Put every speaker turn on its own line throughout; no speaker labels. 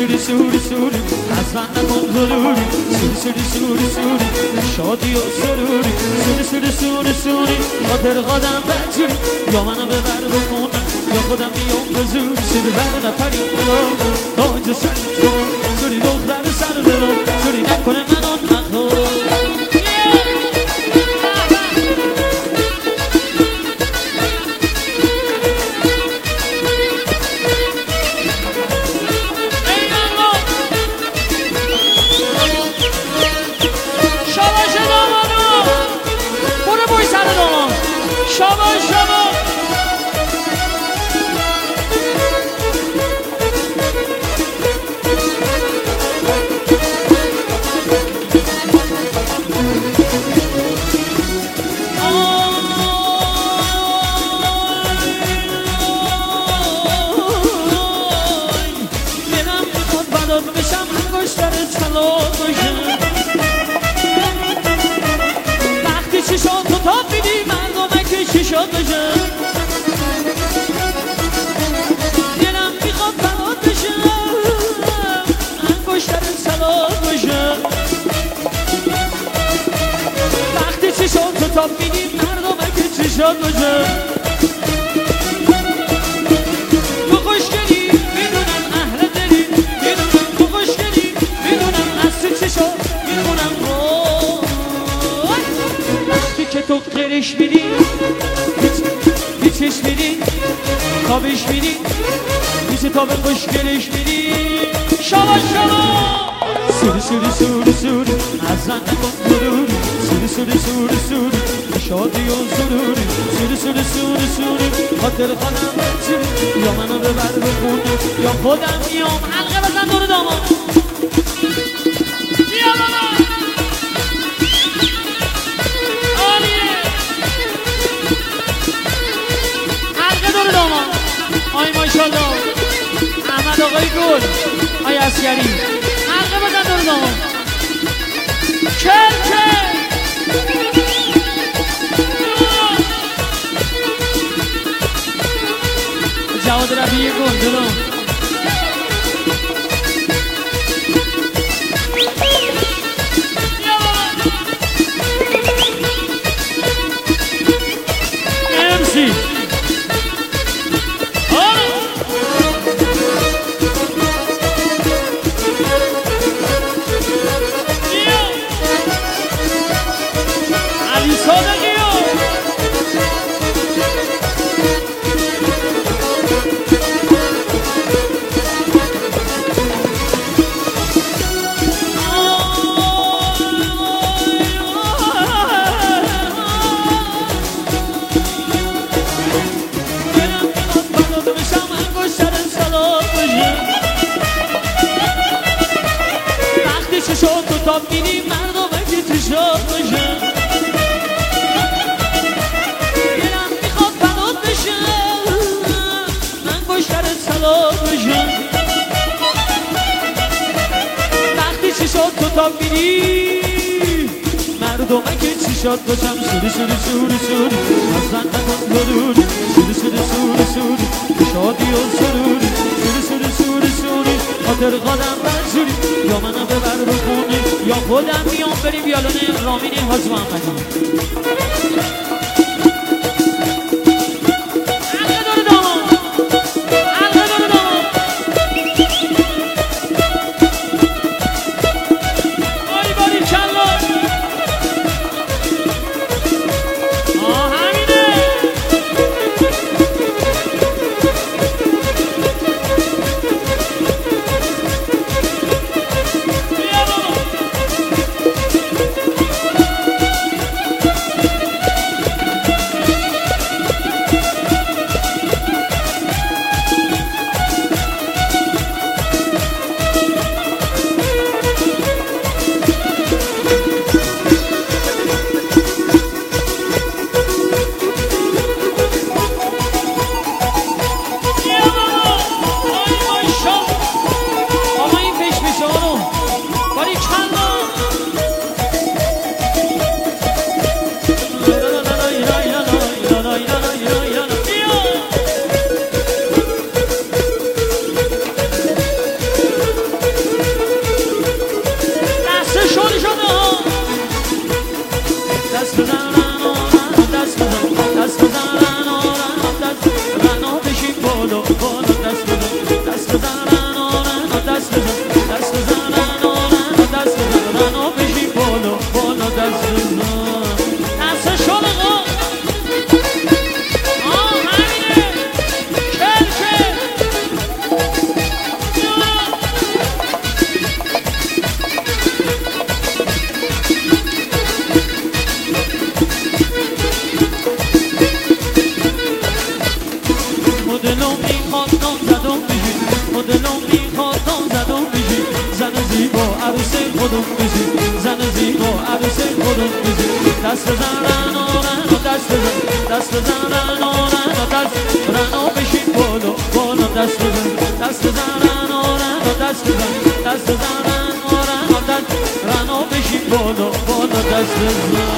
سوری سوری سوری از من نکن ضروری سوری سوری سوری سوری شادی و سروری سوری سوری سوری سوری خاطر قدم بجوری یا منو ببر بخونم یا خودم بیام به زور سوری بر نپری خودم تا اینجا سر کن سوری دختر سر برم سوری نکنه منو نخور وقتی چی شد تو تاب میدی مردمه که چی شد بشه دلم میخواد برات بشه انگشتر سلام بشه وقتی چی شد تو تاب میدی مردمه که چی شد بشه تو خوشگلی میدونم اهل دلی میدونم تو خوشگلی میدونم از تو چی شد میدونم وقتی که تو قرش میدی بیچش میدی خوابش میدی بیچه تا به خوشگلش میدی شما سوری سوری سوری سوری از زن نکن ضروری سوری سوری سوری سوری شادی و سروری سوری سوری سوری سوری خاطر خودم بچوری یا منو ببر بخونم یا خودم میام حلقه بزن دور داماد بیا بابا عالیه حلقه دور داماد آی ماشالله احمد آقای گل آی عسکری حلقه بزن دور داماد کل جواد رفیعی گل جلو امسی علی صادقی شد تو تاب میدی مردمه که تو شد بشه دلم میخواد بنات بشه من گشتر سلام بشه وقتی چی شد تو تاب میدی مردمه که چی شد باشم سوری سوری سوری سوری از زن نکن ضروری سوری سوری سوری سوری شادی و سروری سوری سوری سوری سوری خاطر قدم بجوری یا منو ببر بخونی یا خودم میام بریم یالان رامین حاج محمدی بالا بالا دست بزن دست بزن رنا رنا دست بزن دست بزن رنا رنا دست بزن رنا بشین بالا بالا دست بزن دست شلقا همینه کرکه مدلم میخواد نام زدم بشی مدلم میخواد نام زدم بشی زن زیبا عروس خودم بشی زن زیبا عروس خودم بشی دست بزن رنا رنا دست بزن دست بزن رنا رنا دست رنا بشین بالا بالا دست بزن دست بزن رنا رنا دست بزن دست بزن رنا رنا دست رنا بشین بالا بالا دست بزن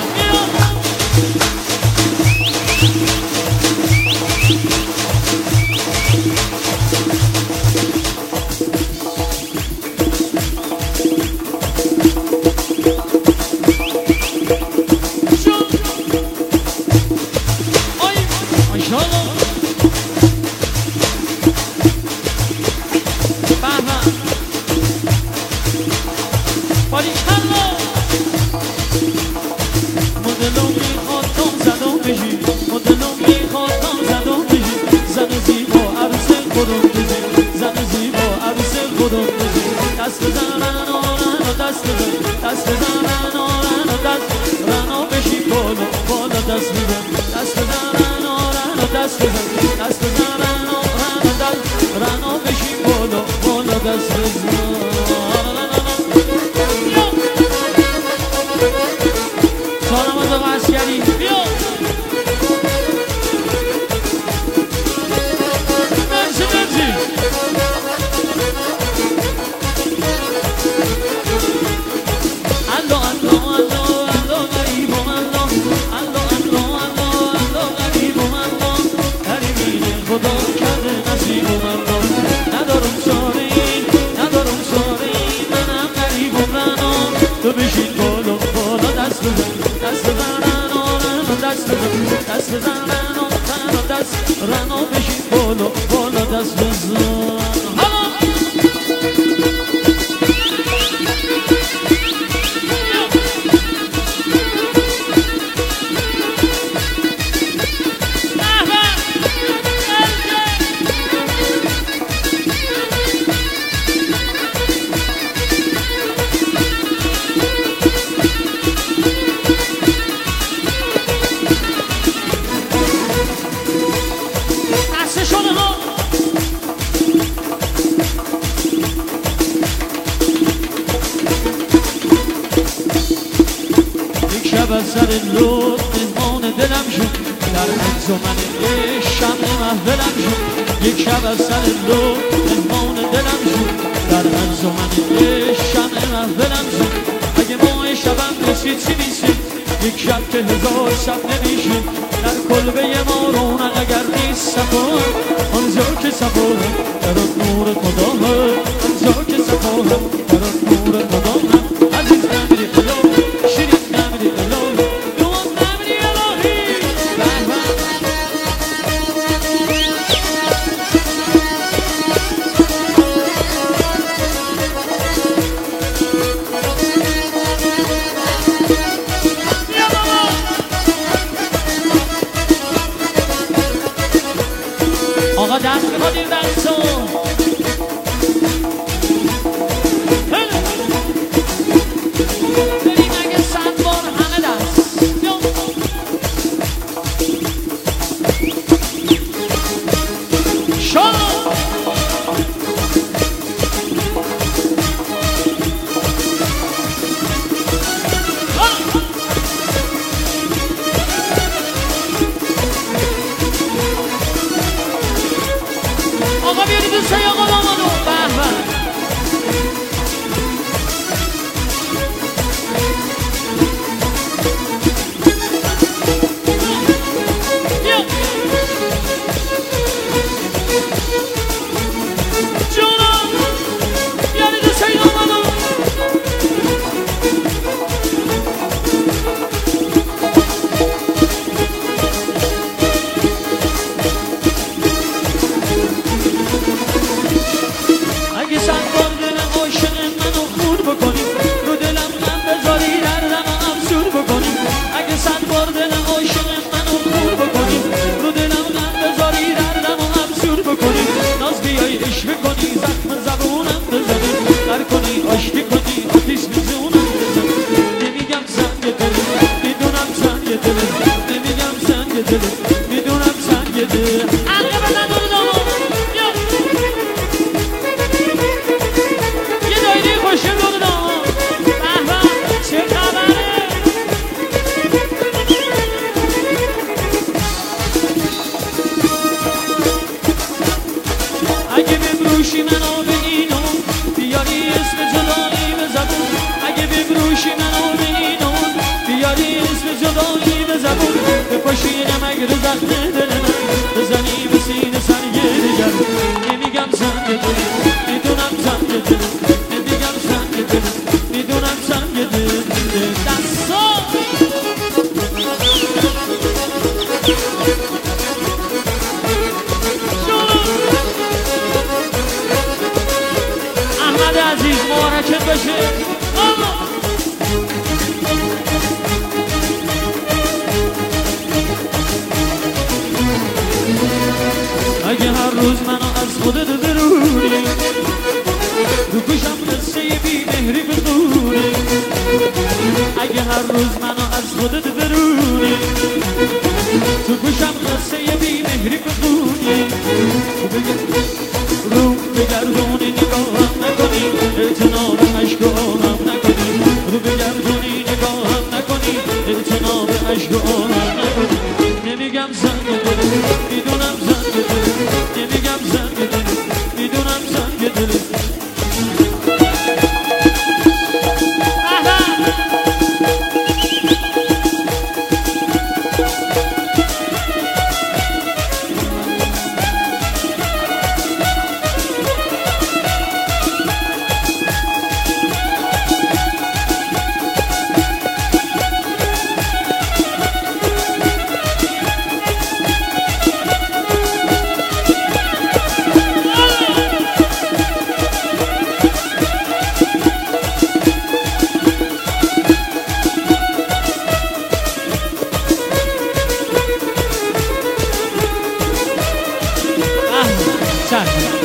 ناز بیای عشق کنی زخم زبونم بزنی در کنی عاشقی کنی آتیش میزونم بزنی نمیگم سنگ دل میدونم سنگ دل نمیگم سنگ دل میدونم سنگ دل عقل بزن دور دامو یه دایره خوشم دور دامو بهبه چه خبره اگه ببروشی منو به اینو بیاری اسم جدایی به زبون اگه ببروشی منو به اینو بیاری اسم جدایی به زبون بپاشی نمک رو زخم دل من بزنی به سینه سنگ دیگر نمیگم سنگ دل میدونم سنگ دل نمیگم سنگ دل میدونم سنگ دل دستا احمد عزیز مبارکت باشه اگه هر روز منو از خودت برونی تو گوشم قصه بی مهری بخونی اگه هر روز منو از خودت برونی تو گوشم قصه بی مهری بخونی رو بگردونی نگاهم نکنی اعتناب عشق و آهم نکنی رو بگردونی نگاهم نکنی اعتناب عشق و آهم نکنی نمیگم زنگ دل میدونم زنگ دل نمیگم زنگ دل میدونم زنگ دل چشم